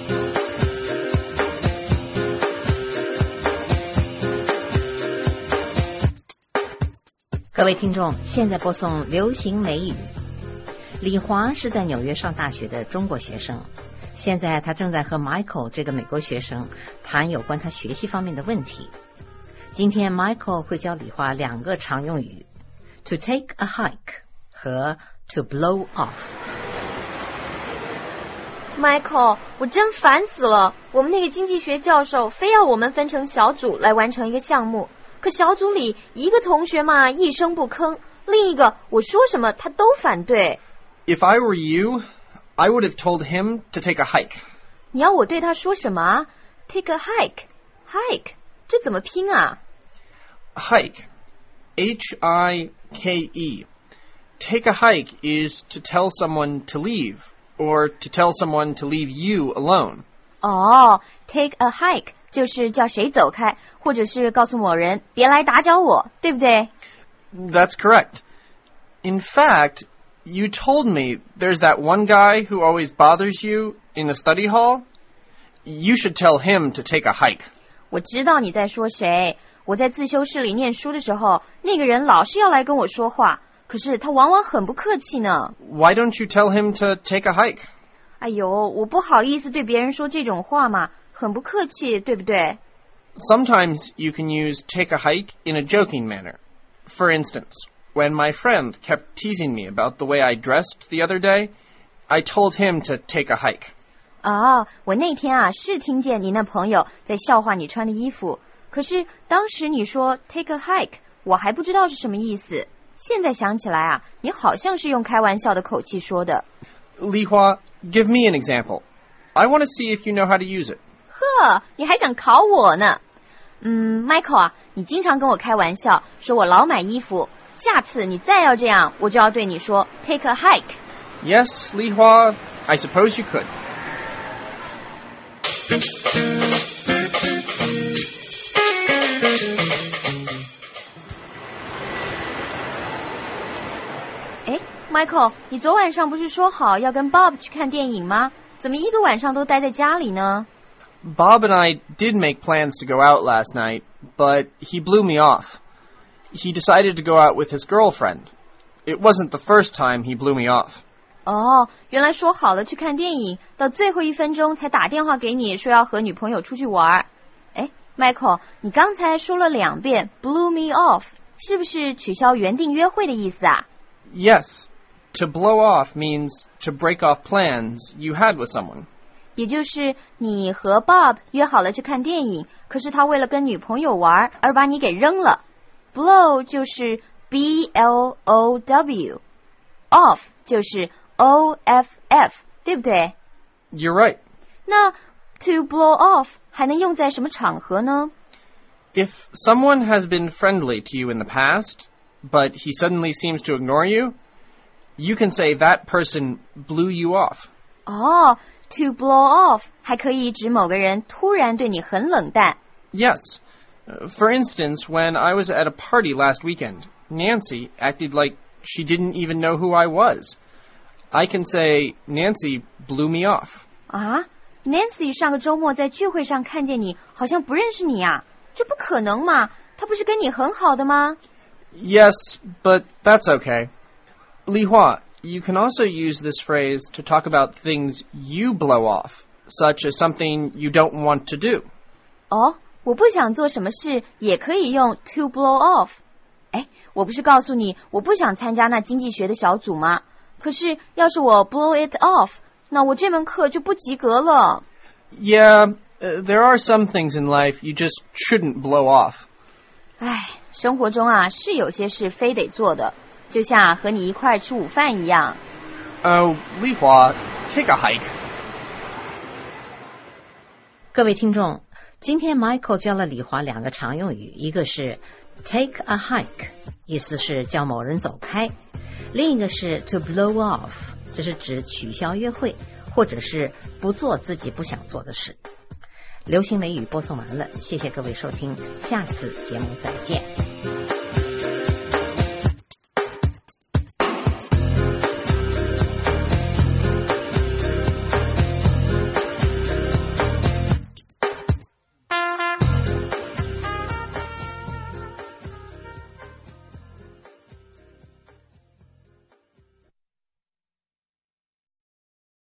各位听众，现在播送流行美语。李华是在纽约上大学的中国学生，现在他正在和 Michael 这个美国学生谈有关他学习方面的问题。今天 Michael 会教李华2个常用语 to take a hike 和 to blow off。Michael， 我真烦死了，我们那个经济学教授非要我们分成小组来完成一个项目，可小组里一个同学嘛一声不吭，另一个我说什么他都反对。 If I were you, I would have told him to take a hike. 你要我对他说什么啊？ Take a hike. Hike 这怎么拼啊？ Hike. H-I-K-E. Take a hike is to tell someone to leave, or to tell someone to leave you alone. 哦， take a hike 就是叫谁走开，或者是告诉某人别来打搅我，对不对？ That's correct. In fact, you told me there's that one guy who always bothers you in the study hall. You should tell him to take a hike. 我知道你在说谁。我在自修室里念书的时候，那个人老是要来跟我说话，可是他往往很不客气呢。 Why don't you tell him to take a hike? 哎呦，我不好意思对别人说这种话嘛，很不客气，对不对？ Sometimes you can use take a hike in a joking manner. For instance, when my friend kept teasing me about the way I dressed the other day, I told him to take a hike. 哦，我那天啊是听见你那朋友在笑话你穿的衣服，可是当时你说 take a hike， 我还不知道是什么意思。现在想起来啊，你好像是用开玩笑的口气说的。 Li Hua, give me an example. I want to see if you know how to use it. 呵，你还想考我呢？Michael 啊，你经常跟我开玩笑，说我老买衣服。下次你再要这样，我就要对你说 take a hike. Yes, Li Hua, I suppose you could. 哎 ，Michael， 你昨晚上不是说好要跟 Bob 去看电影吗？怎么一个晚上都待在家里呢？ Bob and I did make plans to go out last night, but he blew me off. He decided to go out with his girlfriend. It wasn't the first time he blew me off. 哦，原来说好了去看电影，到最后1分钟才打电话给你说要和女朋友出去玩。哎 ，Michael， 你刚才说了2遍 blew me off， 是不是取消原定约会的意思啊？ Yes. To blow off means to break off plans you had with someone. 也就是你和 Bob 约好了去看电影，可是他为了跟女朋友玩而把你给扔了。Blow 就是 B-L-O-W， off 就是 O-F-F， 对不对？ You're right. 那 to blow off 还能用在什么场合呢？ If someone has been friendly to you in the past, but he suddenly seems to ignore you, you can say that person blew you off. 哦，to blow off 还可以指某个人突然对你很冷淡。 Yes. For instance, when I was at a party last weekend, Nancy acted like she didn't even know who I was. I can say, Nancy blew me off. 啊 ，Nancy 上个周末在聚会上看见你，好像不认识你啊，这不可能嘛？她不是跟你很好的吗？ Yes, but that's okay. Li Hua, you can also use this phrase to talk about things you blow off, such as something you don't want to do. 哦，我不想做什么事也可以用 to blow off。哎，我不是告诉你我不想参加那经济学的小组吗？可是要是我 blow it off， 那我这门课就不及格了。 Yeah, there are some things in life you just shouldn't blow off. 哎，生活中啊是有些事非得做的，就像和你一块吃午饭一样。 Oh, Li Hua, take a hike. 各位听众，今天 Michael 教了李华2个常用语，一个是 take a hike， 意思是叫某人走开，另一个是 to blow off， 这是指取消约会或者是不做自己不想做的事。流行美语播送完了，谢谢各位收听，下次节目再见。